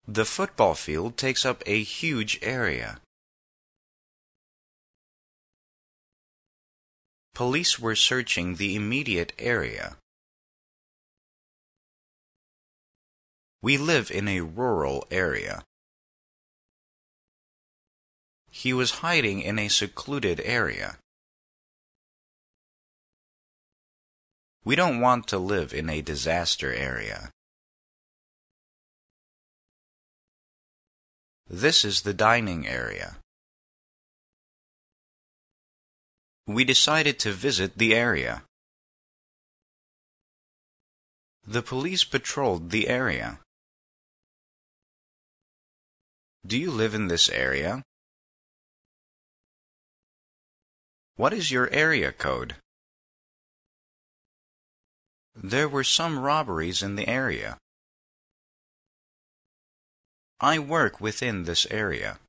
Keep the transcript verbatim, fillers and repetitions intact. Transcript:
The football field takes up a huge area. Police were searching the immediate area. We live in a rural area. He was hiding in a secluded area. We don't want to live in a disaster area. This is the dining area. We decided to visit the area. The police patrolled the area. Do you live in this area? What is your area code? There were some robberies in the area. I work within this area.